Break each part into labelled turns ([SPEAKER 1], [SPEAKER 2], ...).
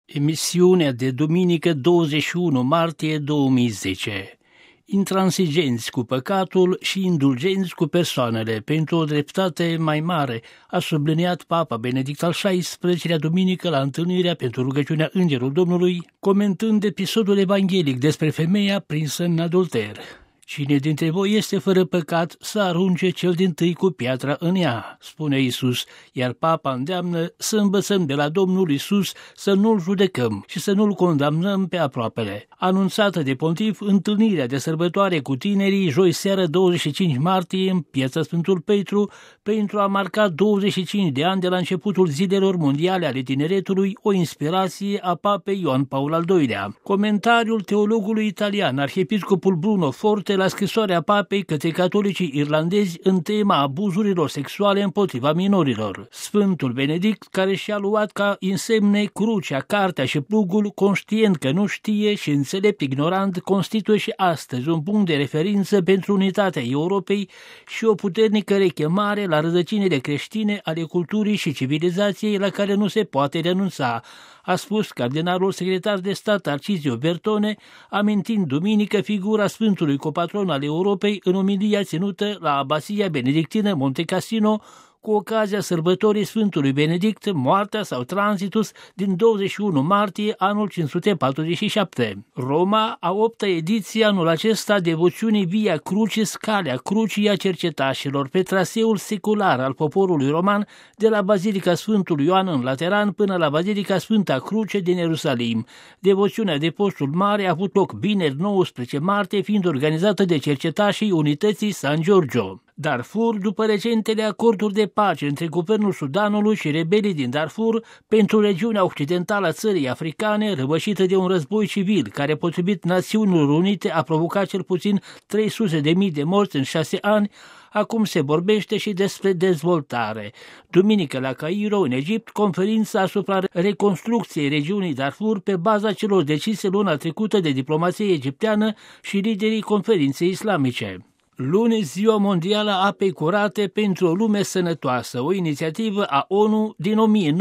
[SPEAKER 1] Emisiunea de duminică 21 martie 2010. Intransigenți cu păcatul și indulgenți cu persoanele pentru o dreptate mai mare, a subliniat Papa Benedict al XVI-lea duminică la întâlnirea pentru rugăciunea Îngerul Domnului, comentând episodul evanghelic despre femeia prinsă în adulter. Cine dintre voi este fără păcat să arunce cel dintâi cu piatra în ea, spune Iisus, iar Papa îndeamnă să învățăm de la Domnul Iisus să nu-l judecăm și să nu-l condamnăm pe aproapele. Anunțată de pontif, întâlnirea de sărbătoare cu tinerii joi seară 25 martie în Piața Sfântul Petru, pentru a marca 25 de ani de la începutul Zilelor Mondiale ale Tineretului, o inspirație a Papei Ioan Paul al II-lea. Comentariul teologului italian, arhiepiscopul Bruno Forte, la scrisoarea Papei către catolicii irlandezi în tema abuzurilor sexuale împotriva minorilor. Sfântul Benedict, care și-a luat ca insemne crucea, cartea și plugul, conștient că nu știe și înțelept ignorant, constituie și astăzi un punct de referință pentru unitatea Europei și o puternică rechemare la rădăcinile creștine ale culturii și civilizației la care nu se poate renunța, a spus cardinalul secretar de stat Tarcisio Bertone, amintind duminică figura Sfântului Copatron al Europei în omilia ținută la Abația Benedictină Monte Cassino, cu ocazia sărbătorii Sfântului Benedict, moartea sau transitus din 21 martie anul 547. Roma, a 8-a ediție anul acesta devoțiunii Via Crucis, calea crucii a cercetașilor, pe traseul secular al poporului roman, de la Bazilica Sfântului Ioan în Lateran până la Bazilica Sfânta Cruce din Ierusalim. Devoțiunea de postul mare a avut loc vineri 19 martie, fiind organizată de cercetașii Unității San Giorgio. Darfur, după recentele acorduri de pace între guvernul Sudanului și rebelii din Darfur pentru regiunea occidentală a țării africane, răvășită de un război civil care, potrivit Națiunilor Unite, a provocat cel puțin 300.000 de morți în 6 ani, acum se vorbește și despre dezvoltare. Duminică la Cairo, în Egipt, conferința asupra reconstrucției regiunii Darfur pe baza celor decise luna trecută de diplomație egipteană și liderii conferinței islamice. Luni, Ziua Mondială a Apei Curate pentru o lume sănătoasă, o inițiativă a ONU din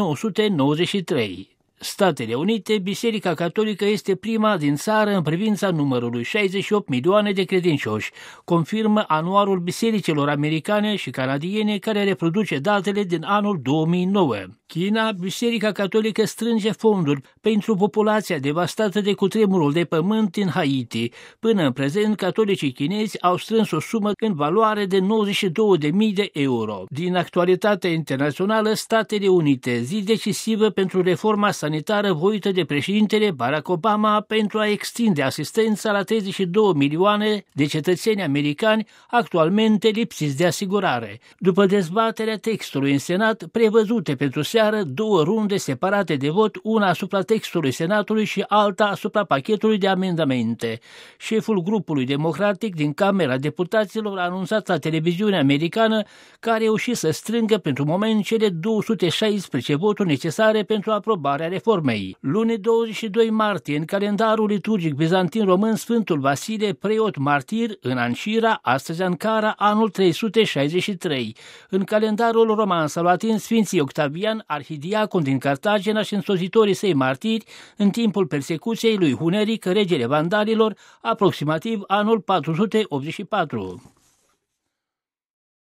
[SPEAKER 1] 1993. Statele Unite, Biserica Catolică este prima din țară în privința numărului 68 milioane de credincioși, confirmă anuarul bisericilor americane și canadiene care reproduce datele din anul 2009. China, Biserica Catolică strânge fonduri pentru populația devastată de cutremurul de pământ din Haiti. Până în prezent, catolicii chinezi au strâns o sumă în valoare de 92.000 de euro. Din actualitatea internațională, Statele Unite, zi decisivă pentru reforma sanitară voită de președintele Barack Obama pentru a extinde asistența la 32 milioane de cetățeni americani actualmente lipsiți de asigurare. După dezbaterea textului în Senat, prevăzute pentru seară 2 runde separate de vot, una asupra textului Senatului și alta asupra pachetului de amendamente. Șeful grupului democratic din Camera Deputaților a anunțat la televiziunea americană că a reușit să strângă pentru moment cele 216 voturi necesare pentru aprobarea reformei. Luni 22 martie, în calendarul liturgic bizantin român, Sfântul Vasile, preot martir, în Anșira, astăzi Ankara, anul 363. În calendarul roman salvatin, Sfinții Octavian, arhidiacon din Cartagena și însoțitorii săi martiri, în timpul persecuției lui Huneric, regele vandalilor, aproximativ anul 484.